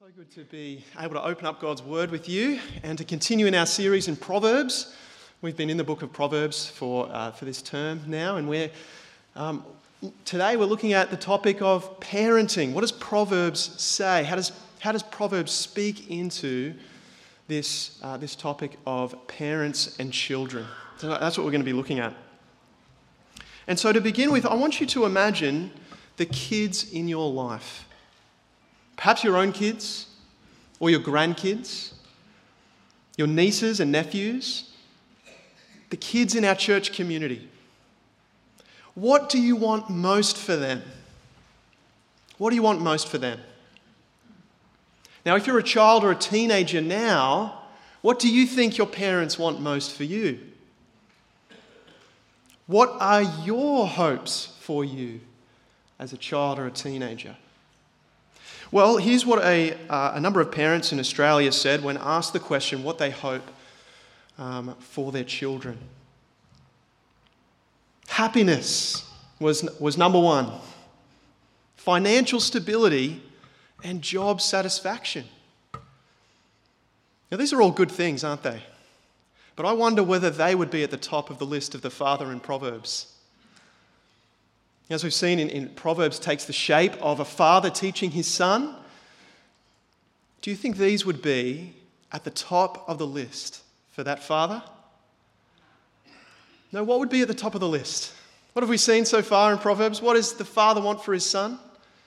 Good to be able to open up God's Word with you and to continue in our series in Proverbs. We've been in the book of Proverbs for this term now, and today we're looking at the topic of parenting. What does Proverbs say? How does Proverbs speak into this topic of parents and children? So that's what we're going to be looking at. And so to begin with, I want you to imagine the kids in your life. Perhaps your own kids, or your grandkids, your nieces and nephews, the kids in our church community. What do you want most for them? What do you want most for them? Now, if you're a child or a teenager now, what do you think your parents want most for you? What are your hopes for you as a child or a teenager? Well, here's what a number of parents in Australia said when asked the question what they hope for their children. Happiness was number one. Financial stability and job satisfaction. Now, these are all good things, aren't they? But I wonder whether they would be at the top of the list of the father in Proverbs. As we've seen in Proverbs, takes the shape of a father teaching his son. Do you think these would be at the top of the list for that father? No, what would be at the top of the list? What have we seen so far in Proverbs? What does the father want for his son?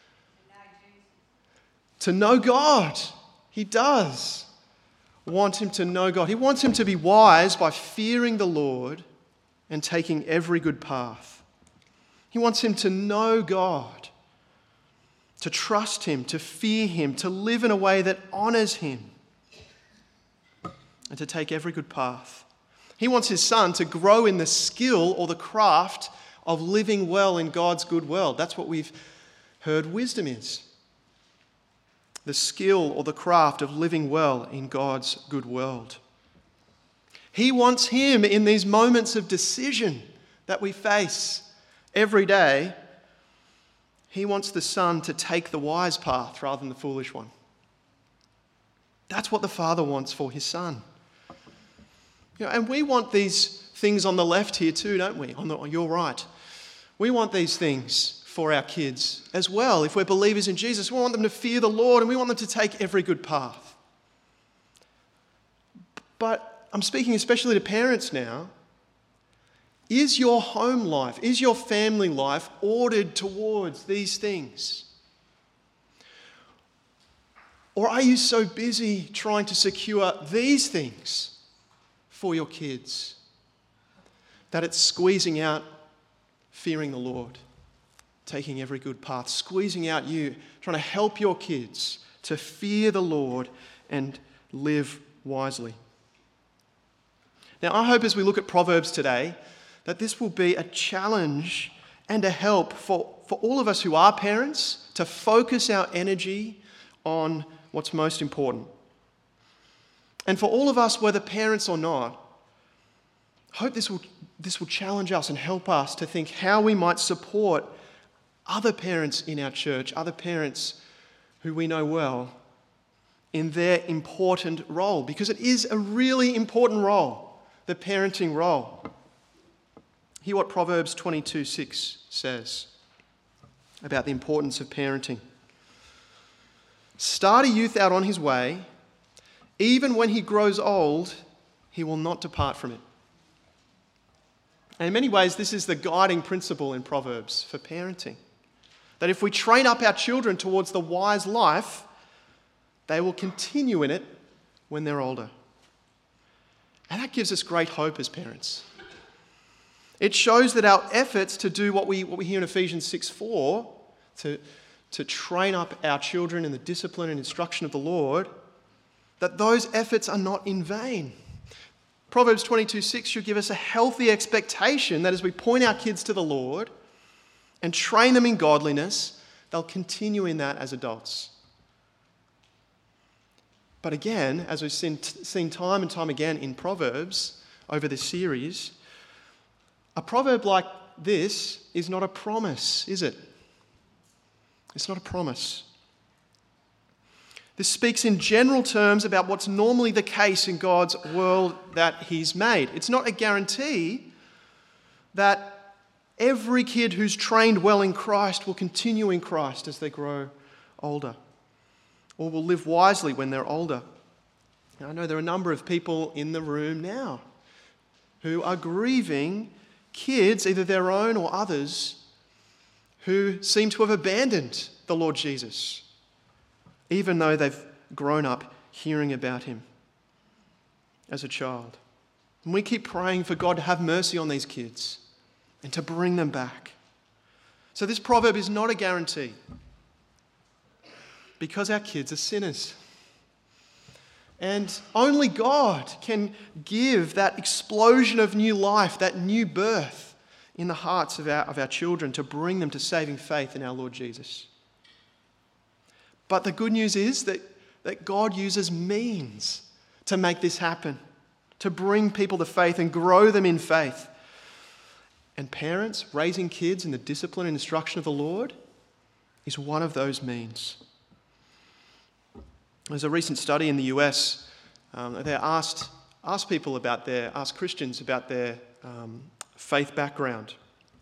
To know God. He does want him to know God. He wants him to be wise by fearing the Lord and taking every good path. He wants him to know God, to trust him, to fear him, to live in a way that honours him, and to take every good path. He wants his son to grow in the skill or the craft of living well in God's good world. That's what we've heard wisdom is. The skill or the craft of living well in God's good world. He wants him in these moments of decision that we face every day. He wants the son to take the wise path rather than the foolish one. That's what the father wants for his son. And we want these things on the left here too, don't we? On your right. We want these things for our kids as well. If we're believers in Jesus, we want them to fear the Lord and we want them to take every good path. But I'm speaking especially to parents now. Is your home life, is your family life ordered towards these things? Or are you so busy trying to secure these things for your kids that it's squeezing out fearing the Lord, taking every good path, squeezing out you, trying to help your kids to fear the Lord and live wisely? Now, I hope as we look at Proverbs today, that this will be a challenge and a help for all of us who are parents to focus our energy on what's most important. And for all of us, whether parents or not, I hope this will challenge us and help us to think how we might support other parents in our church, other parents who we know well, in their important role. Because it is a really important role, the parenting role. Hear what Proverbs 22:6 says about the importance of parenting. Start a youth out on his way. Even when he grows old, he will not depart from it. And in many ways, this is the guiding principle in Proverbs for parenting. That if we train up our children towards the wise life, they will continue in it when they're older. And that gives us great hope as parents. It shows that our efforts to do what we hear in Ephesians 6:4, to train up our children in the discipline and instruction of the Lord, that those efforts are not in vain. Proverbs 22:6 should give us a healthy expectation that as we point our kids to the Lord and train them in godliness, they'll continue in that as adults. But again, as we've seen time and time again in Proverbs over this series, a proverb like this is not a promise, is it? It's not a promise. This speaks in general terms about what's normally the case in God's world that He's made. It's not a guarantee that every kid who's trained well in Christ will continue in Christ as they grow older, or will live wisely when they're older. Now, I know there are a number of people in the room now who are grieving kids, either their own or others, who seem to have abandoned the Lord Jesus, even though they've grown up hearing about Him as a child. And we keep praying for God to have mercy on these kids and to bring them back. So this proverb is not a guarantee, because our kids are sinners. And only God can give that explosion of new life, that new birth in the hearts of our children, to bring them to saving faith in our Lord Jesus. But the good news is that God uses means to make this happen, to bring people to faith and grow them in faith. And parents raising kids in the discipline and instruction of the Lord is one of those means. There's a recent study in the US. They asked Christians about their faith background.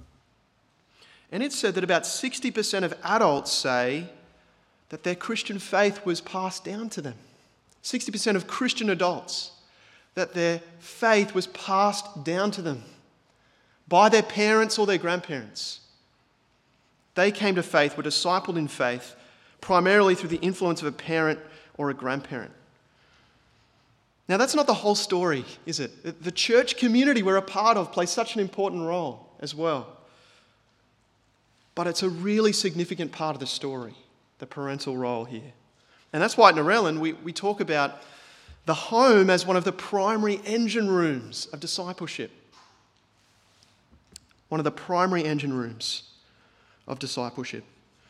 And it said that about 60% of adults say that their Christian faith was passed down to them. 60% of Christian adults, that their faith was passed down to them by their parents or their grandparents. They came to faith, were discipled in faith, primarily through the influence of a parent or a grandparent. Now, that's not the whole story, is it? The church community we're a part of plays such an important role as well. But it's a really significant part of the story, the parental role here. And that's why at Narellan we talk about the home as one of the primary engine rooms of discipleship. One of the primary engine rooms of discipleship.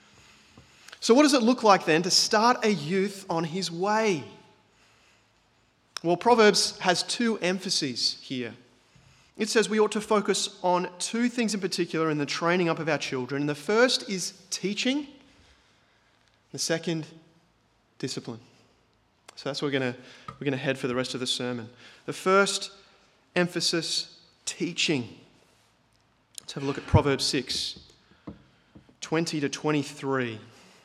So what does it look like then to start a youth on his way? Well, Proverbs has two emphases here. It says we ought to focus on two things in particular in the training up of our children. And the first is teaching. The second, discipline. So that's where we're going to head for the rest of the sermon. The first emphasis, teaching. Let's have a look at Proverbs 6, 20 to 23.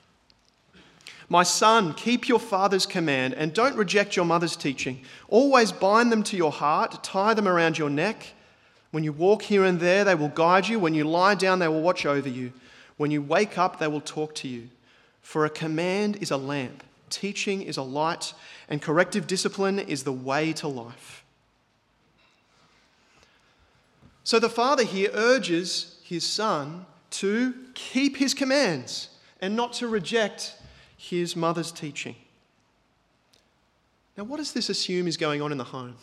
My son, keep your father's command and don't reject your mother's teaching. Always bind them to your heart, tie them around your neck. When you walk here and there, they will guide you. When you lie down, they will watch over you. When you wake up, they will talk to you. For a command is a lamp, teaching is a light, and corrective discipline is the way to life. So the father here urges his son to keep his commands and not to reject his mother's teaching. Now, what does this assume is going on in the home?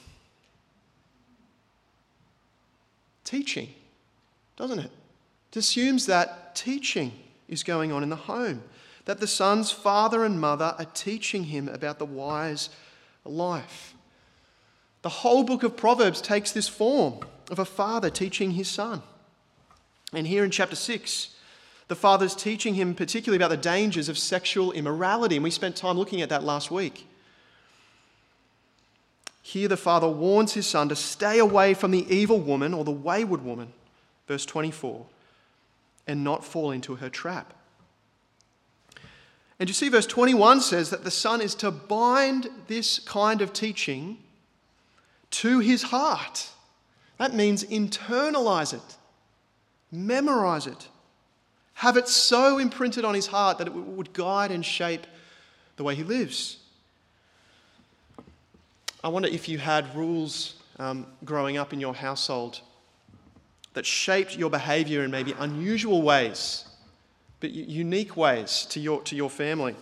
Teaching, doesn't it? It assumes that teaching is going on in the home, that the son's father and mother are teaching him about the wise life. The whole book of Proverbs takes this form of a father teaching his son. And here in chapter 6, the father's teaching him particularly about the dangers of sexual immorality, and we spent time looking at that last week. Here the father warns his son to stay away from the evil woman or the wayward woman, verse 24, and not fall into her trap. And you see, verse 21 says that the son is to bind this kind of teaching to his heart. That means internalize it, memorize it, have it so imprinted on his heart that it would guide and shape the way he lives. I wonder if you had rules growing up in your household that shaped your behaviour in maybe unusual ways, but unique ways to your family.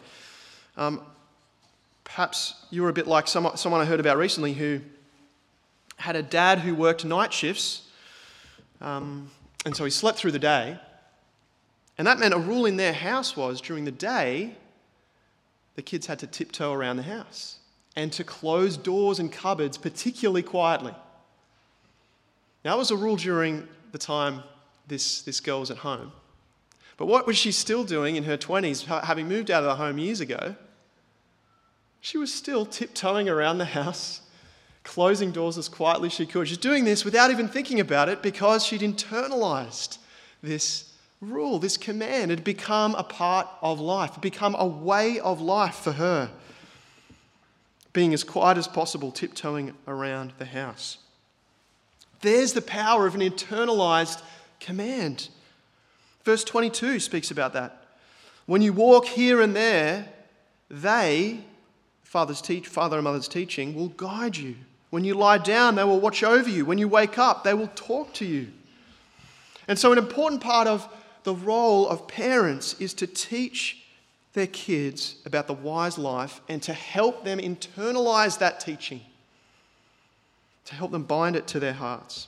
Perhaps you were a bit like someone I heard about recently who had a dad who worked night shifts, and so he slept through the day. And that meant a rule in their house was during the day, the kids had to tiptoe around the house and to close doors and cupboards particularly quietly. Now, that was a rule during the time this girl was at home. But what was she still doing in her 20s, having moved out of the home years ago? she was still tiptoeing around the house, closing doors as quietly as she could. She's doing this without even thinking about it because she'd internalized this rule, this command. It had become a part of life, it had become a way of life for her, being as quiet as possible, tiptoeing around the house. There's the power of an internalized command. Verse 22 speaks about that. When you walk here and there, they, father and mother's teaching, will guide you. When you lie down, they will watch over you. When you wake up, they will talk to you. And so an important part of the role of parents is to teach their kids about the wise life and to help them internalize that teaching, to help them bind it to their hearts.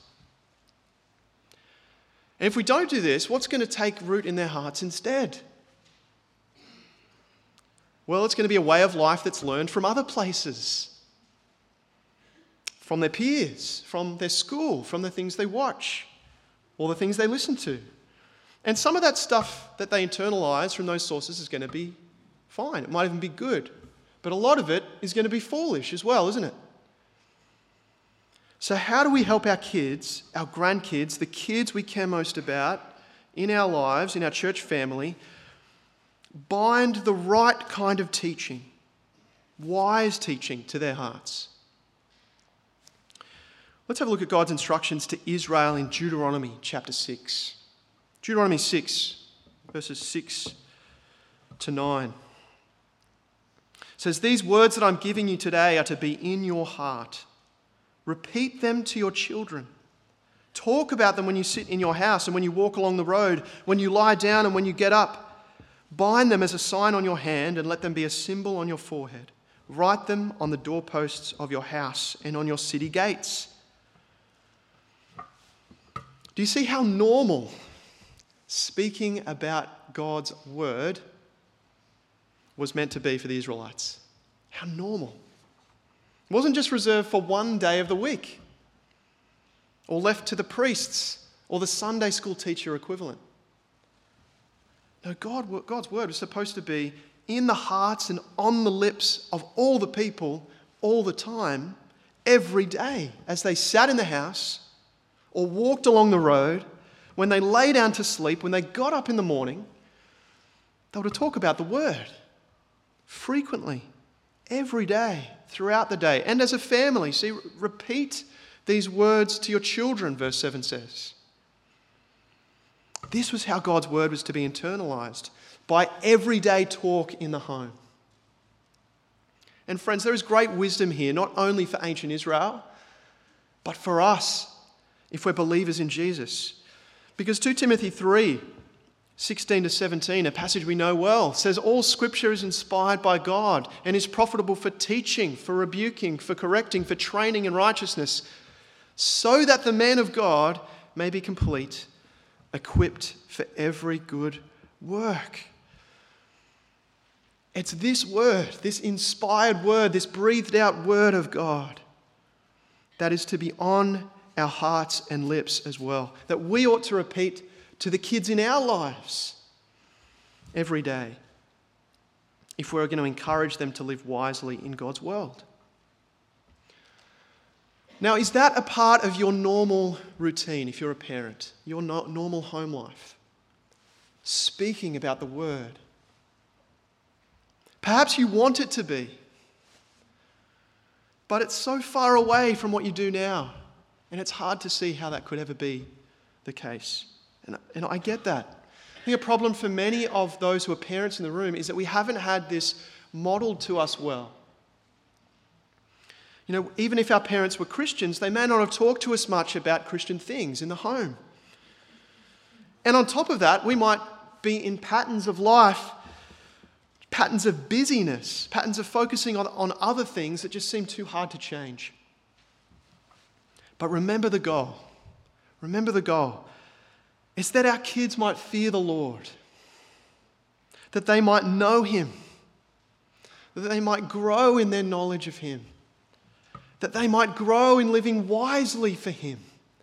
And if we don't do this, what's going to take root in their hearts instead? Well, it's going to be a way of life that's learned from other places, from their peers, from their school, from the things they watch, or the things they listen to. And some of that stuff that they internalize from those sources is going to be fine. It might even be good. But a lot of it is going to be foolish as well, isn't it? So how do we help our kids, our grandkids, the kids we care most about in our lives, in our church family, bind the right kind of teaching, wise teaching to their hearts? Let's have a look at God's instructions to Israel in Deuteronomy chapter 6. Deuteronomy 6, verses 6 to 9. It says, "These words that I'm giving you today are to be in your heart. Repeat them to your children. Talk about them when you sit in your house and when you walk along the road, when you lie down and when you get up. Bind them as a sign on your hand and let them be a symbol on your forehead. Write them on the doorposts of your house and on your city gates." Do you see how normal speaking about God's word was meant to be for the Israelites? How normal. It wasn't just reserved for one day of the week or left to the priests or the Sunday school teacher equivalent. No, God's word was supposed to be in the hearts and on the lips of all the people all the time, every day, as they sat in the house or walked along the road, when they lay down to sleep, when they got up in the morning. They were to talk about the word frequently, every day, throughout the day. And as a family, see, repeat these words to your children, verse 7 says. This was how God's word was to be internalized, by everyday talk in the home. And friends, there is great wisdom here, not only for ancient Israel, but for us, if we're believers in Jesus. Because 2 Timothy 3, 16 to 17, a passage we know well, says all scripture is inspired by God and is profitable for teaching, for rebuking, for correcting, for training in righteousness, so that the man of God may be complete, equipped for every good work. It's this word, this inspired word, this breathed out word of God that is to be on our hearts and lips as well, that we ought to repeat to the kids in our lives every day if we're going to encourage them to live wisely in God's world. Now, is that a part of your normal routine if you're a parent, your normal home life? Speaking about the word. Perhaps you want it to be, but it's so far away from what you do now, and it's hard to see how that could ever be the case. And I get that. I think a problem for many of those who are parents in the room is that we haven't had this modeled to us well. You know, even if our parents were Christians, they may not have talked to us much about Christian things in the home. And on top of that, we might be in patterns of life, patterns of busyness, patterns of focusing on other things that just seem too hard to change. But remember the goal. Remember the goal. It's that our kids might fear the Lord, that they might know Him, that they might grow in their knowledge of Him, that they might grow in living wisely for Him.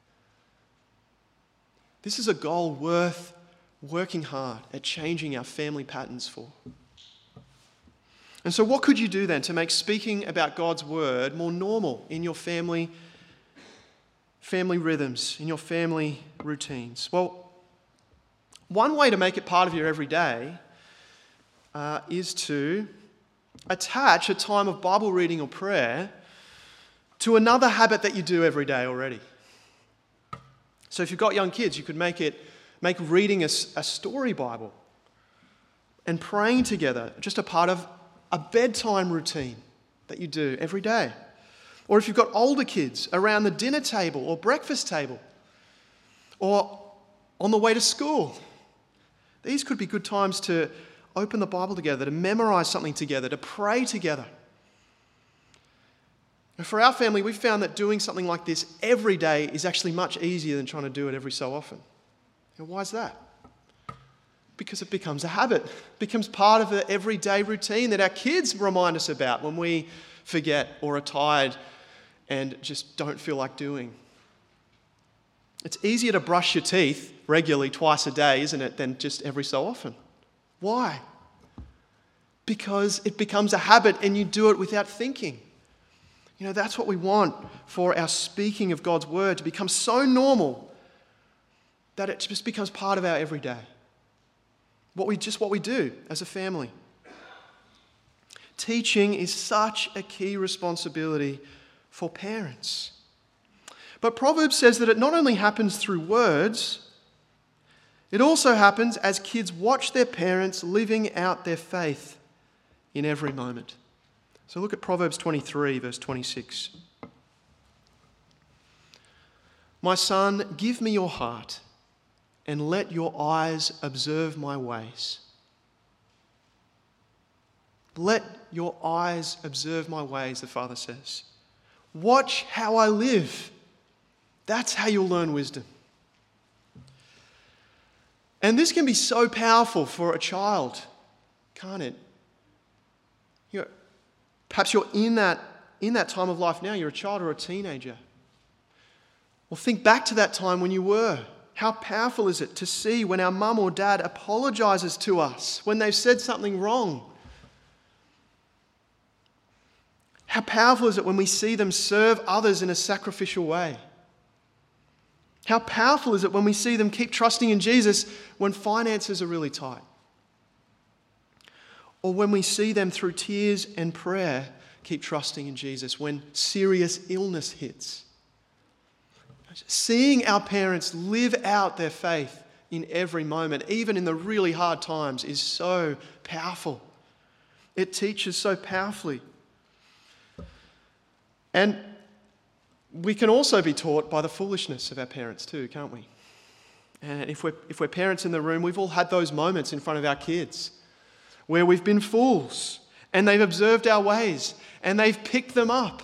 This is a goal worth working hard at changing our family patterns for. And so what could you do then to make speaking about God's word more normal in your family rhythms, in your family routines? Well, one way to make it part of your everyday is to attach a time of Bible reading or prayer to another habit that you do every day already. So if you've got young kids, you could make reading a story Bible and praying together just a part of a bedtime routine that you do every day. Or if you've got older kids, around the dinner table or breakfast table or on the way to school. These could be good times to open the Bible together, to memorize something together, to pray together. And for our family, we've found that doing something like this every day is actually much easier than trying to do it every so often. And why is that? Because it becomes a habit. It becomes part of the everyday routine that our kids remind us about when we forget or are tired and just don't feel like doing. It's easier to brush your teeth regularly twice a day, isn't it, than just every so often. Why? Because it becomes a habit and you do it without thinking. You know, that's what we want for our speaking of God's word, to become so normal that it just becomes part of our everyday. What we do as a family. Teaching is such a key responsibility for parents. But Proverbs says that it not only happens through words, it also happens as kids watch their parents living out their faith in every moment. So look at Proverbs 23, verse 26. My son, give me your heart, and let your eyes observe my ways. Let your eyes observe my ways, the father says. Watch how I live. That's how you'll learn wisdom. And this can be so powerful for a child, can't it? You know, perhaps you're in that time of life now, you're a child or a teenager. Well, think back to that time when you were. How powerful is it to see when our mum or dad apologizes to us when they've said something wrong? How powerful is it when we see them serve others in a sacrificial way? How powerful is it when we see them keep trusting in Jesus when finances are really tight? Or when we see them through tears and prayer keep trusting in Jesus when serious illness hits? Seeing our parents live out their faith in every moment, even in the really hard times, is so powerful. It teaches so powerfully. And we can also be taught by the foolishness of our parents too, can't we? And if we're parents in the room, we've all had those moments in front of our kids where we've been fools and they've observed our ways and they've picked them up.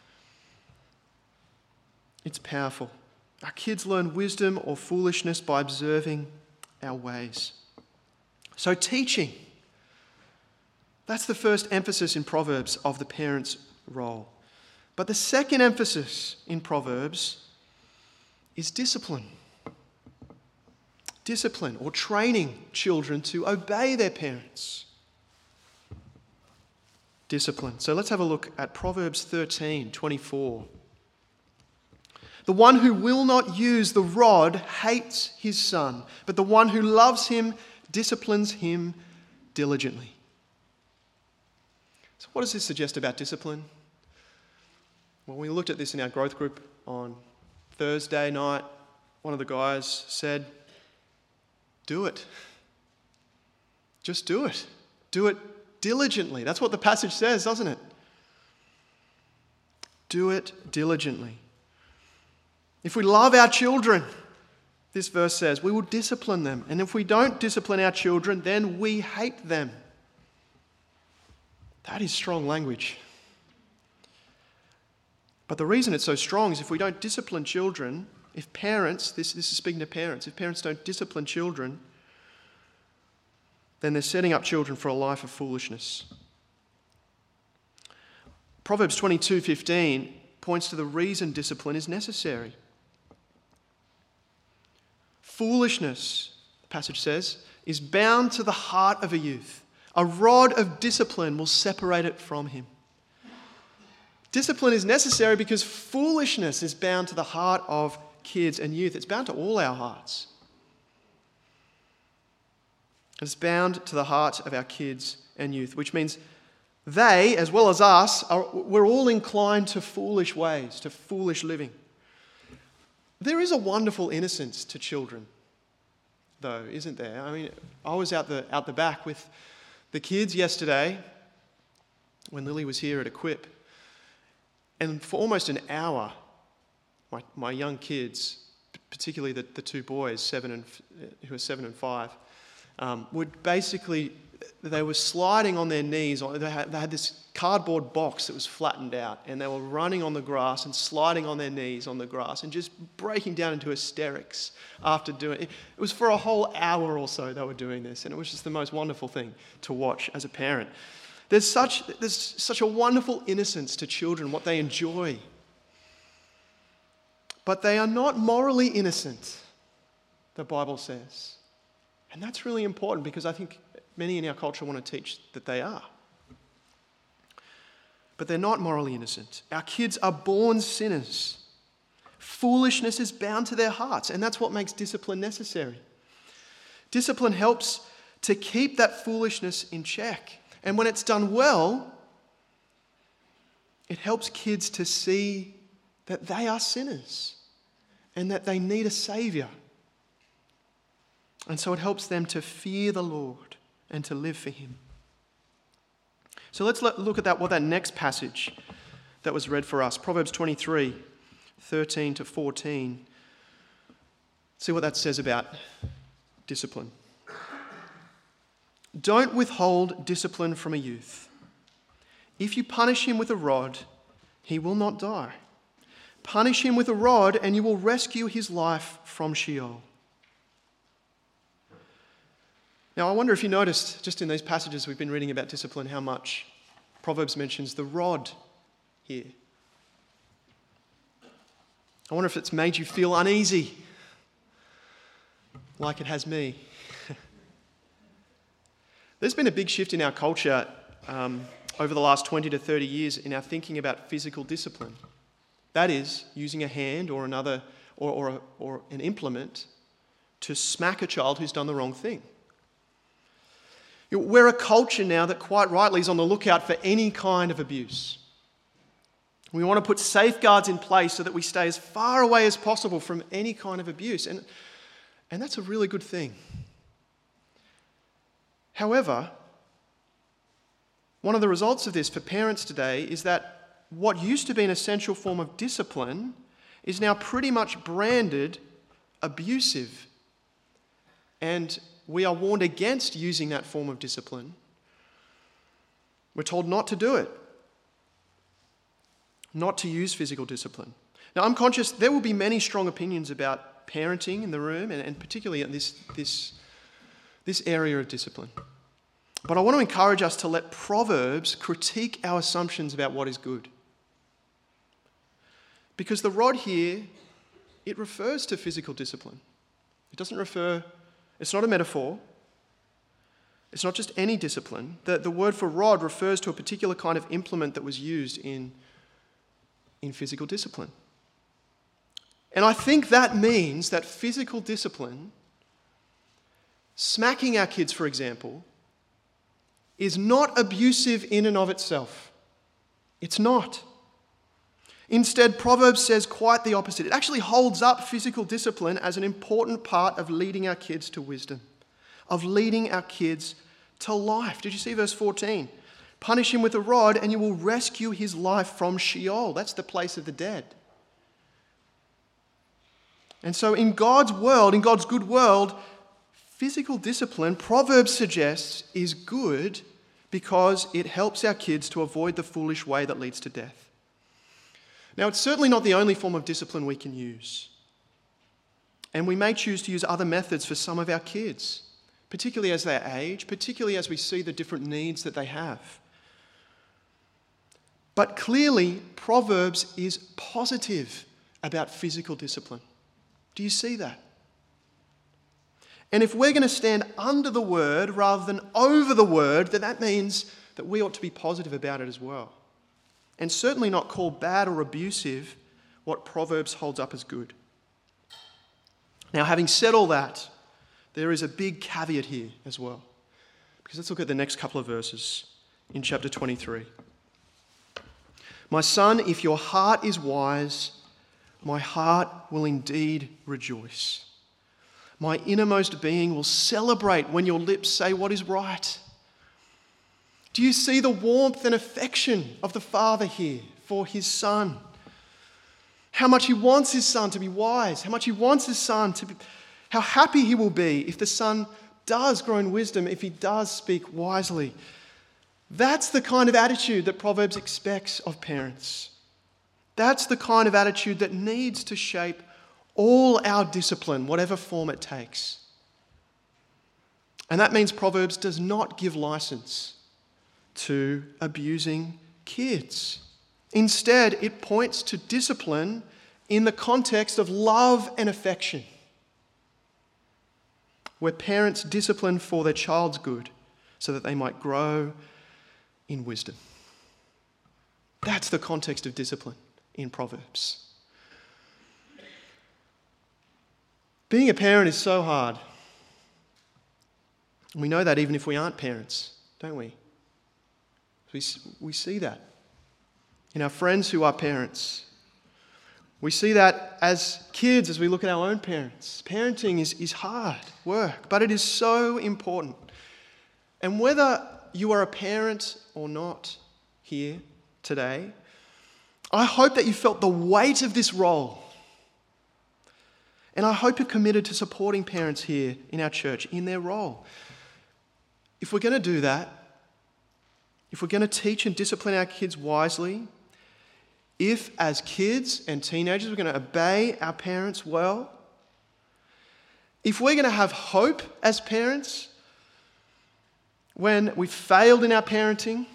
It's powerful. Our kids learn wisdom or foolishness by observing our ways. So teaching, that's the first emphasis in Proverbs of the parent's role. But the second emphasis in Proverbs is discipline. Discipline or training children to obey their parents. Discipline. So let's have a look at Proverbs 13:24. The one who will not use the rod hates his son, but the one who loves him disciplines him diligently. So what does this suggest about discipline? Well, we looked at this in our growth group on Thursday night. One of the guys said, do it. Just do it. Do it diligently. That's what the passage says, doesn't it? Do it diligently. If we love our children, this verse says, we will discipline them. And if we don't discipline our children, then we hate them. That is strong language. But the reason it's so strong is if we don't discipline children, if parents, this is speaking to parents, if parents don't discipline children, then they're setting up children for a life of foolishness. Proverbs 22:15 points to the reason discipline is necessary. Foolishness, the passage says, is bound to the heart of a youth. A rod of discipline will separate it from him. Discipline is necessary because foolishness is bound to the heart of kids and youth. It's bound to all our hearts. It's bound to the heart of our kids and youth, which means they, as well as us, we're all inclined to foolish ways, to foolish living. There is a wonderful innocence to children, though, isn't there? I mean, I was out the back with the kids yesterday when Lily was here at Equip, and for almost an hour, my young kids, particularly the two boys, who are 7 and 5, would basically, they were sliding on their knees. They had this cardboard box that was flattened out, and they were running on the grass and sliding on their knees on the grass and just breaking down into hysterics after doing it. It was for a whole hour or so they were doing this, and it was just the most wonderful thing to watch as a parent. There's such a wonderful innocence to children, what they enjoy. But they are not morally innocent, the Bible says. And that's really important because I think many in our culture want to teach that they are. But they're not morally innocent. Our kids are born sinners. Foolishness is bound to their hearts, and that's what makes discipline necessary. Discipline helps to keep that foolishness in check. And when it's done well, it helps kids to see that they are sinners and that they need a Saviour. And so it helps them to fear the Lord and to live for him. So let's look at what that next passage that was read for us, Proverbs 23, 13 to 14. See what that says about discipline. Don't withhold discipline from a youth. If you punish him with a rod, he will not die. Punish him with a rod, and you will rescue his life from Sheol. Now, I wonder if you noticed, just in these passages we've been reading about discipline, how much Proverbs mentions the rod here. I wonder if it's made you feel uneasy, like it has me. There's been a big shift in our culture over the last 20 to 30 years in our thinking about physical discipline. That is, using a hand or another or an implement to smack a child who's done the wrong thing. We're a culture now that quite rightly is on the lookout for any kind of abuse. We want to put safeguards in place so that we stay as far away as possible from any kind of abuse. And that's a really good thing. However, one of the results of this for parents today is that what used to be an essential form of discipline is now pretty much branded abusive. And we are warned against using that form of discipline. We're told not to do it. Not to use physical discipline. Now, I'm conscious there will be many strong opinions about parenting in the room, and particularly in this area of discipline. But I want to encourage us to let Proverbs critique our assumptions about what is good. Because the rod here, it refers to physical discipline. It doesn't refer... It's not a metaphor. It's not just any discipline. The word for rod refers to a particular kind of implement that was used in physical discipline. And I think that means that physical discipline, smacking our kids, for example, is not abusive in and of itself. It's not. Instead, Proverbs says quite the opposite. It actually holds up physical discipline as an important part of leading our kids to wisdom, of leading our kids to life. Did you see verse 14? Punish him with a rod and you will rescue his life from Sheol. That's the place of the dead. And so in God's world, in God's good world, physical discipline, Proverbs suggests, is good because it helps our kids to avoid the foolish way that leads to death. Now, it's certainly not the only form of discipline we can use. And we may choose to use other methods for some of our kids, particularly as they age, particularly as we see the different needs that they have. But clearly, Proverbs is positive about physical discipline. Do you see that? And if we're going to stand under the word rather than over the word, then that means that we ought to be positive about it as well. And certainly not call bad or abusive what Proverbs holds up as good. Now, having said all that, there is a big caveat here as well. Because let's look at the next couple of verses in chapter 23. My son, if your heart is wise, my heart will indeed rejoice. My innermost being will celebrate when your lips say what is right. Do you see the warmth and affection of the father here for his son? How much he wants his son to be wise, how much he wants his son to be, how happy he will be if the son does grow in wisdom, if he does speak wisely. That's the kind of attitude that Proverbs expects of parents. That's the kind of attitude that needs to shape all our discipline, whatever form it takes. And that means Proverbs does not give license to abusing kids. Instead, it points to discipline in the context of love and affection, where parents discipline for their child's good so that they might grow in wisdom. That's the context of discipline in Proverbs. Being a parent is so hard. We know that even if we aren't parents, don't we? We see that in our friends who are parents. We see that as kids as we look at our own parents. Parenting is hard work, but it is so important. And whether you are a parent or not here today, I hope that you felt the weight of this role. And I hope you're committed to supporting parents here in our church in their role. If we're going to do that, if we're going to teach and discipline our kids wisely, if as kids and teenagers we're going to obey our parents well, if we're going to have hope as parents when we've failed in our parenting,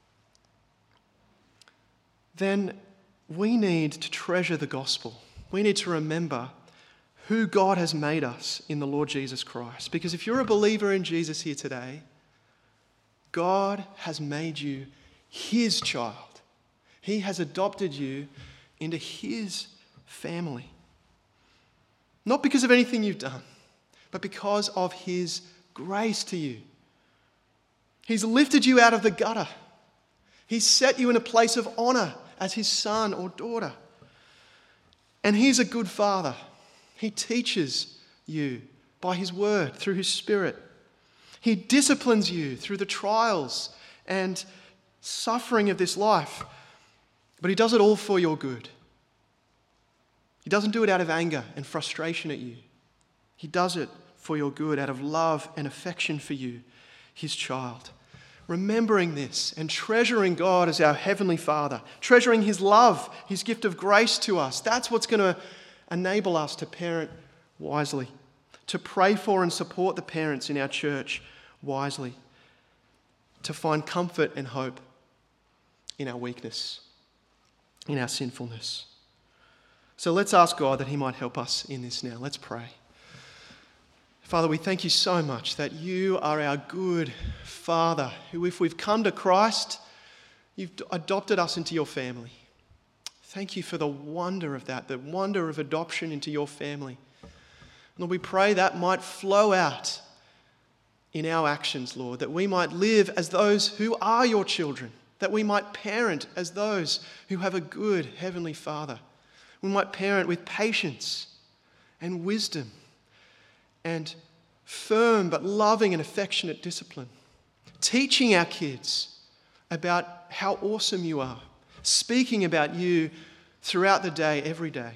then we need to treasure the gospel. We need to remember who God has made us in the Lord Jesus Christ. Because if you're a believer in Jesus here today, God has made you his child. He has adopted you into his family. Not because of anything you've done, but because of his grace to you. He's lifted you out of the gutter. He's set you in a place of honor as his son or daughter. And he's a good father. He teaches you by his word, through his spirit. He disciplines you through the trials and suffering of this life. But he does it all for your good. He doesn't do it out of anger and frustration at you. He does it for your good, out of love and affection for you, his child. Remembering this and treasuring God as our heavenly Father, treasuring his love, his gift of grace to us, that's what's going to enable us to parent wisely, to pray for and support the parents in our church wisely, to find comfort and hope in our weakness, in our sinfulness. So let's ask God that he might help us in this now. Let's pray. Father, we thank you so much that you are our good Father, who, if we've come to Christ, you've adopted us into your family. Thank you for the wonder of that, the wonder of adoption into your family. Lord, we pray that might flow out in our actions, Lord, that we might live as those who are your children, that we might parent as those who have a good heavenly Father. We might parent with patience and wisdom and firm but loving and affectionate discipline, teaching our kids about how awesome you are, speaking about you throughout the day, every day.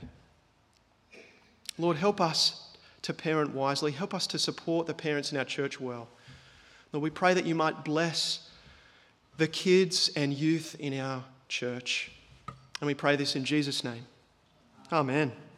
Lord, help us to parent wisely. Help us to support the parents in our church well. Lord, we pray that you might bless the kids and youth in our church. And we pray this in Jesus' name. Amen.